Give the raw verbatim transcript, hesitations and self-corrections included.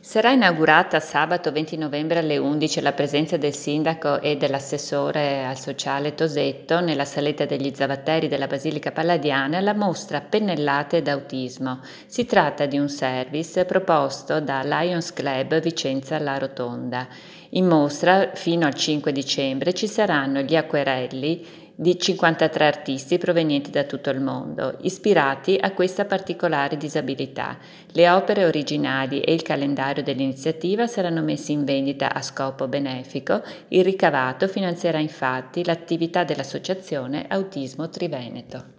Sarà inaugurata sabato venti novembre alle undici alla presenza del sindaco e dell'assessore al sociale Tosetto nella saletta degli Zavatteri della Basilica Palladiana la mostra Pennellate d'autismo. Si tratta di un service proposto da Lions Club Vicenza La Rotonda. In mostra fino al cinque dicembre ci saranno gli acquerelli di cinquantatré artisti provenienti da tutto il mondo, ispirati a questa particolare disabilità. Le opere originali e il calendario dell'iniziativa saranno messi in vendita a scopo benefico. Il ricavato finanzierà infatti l'attività dell'Associazione Autismo Triveneto.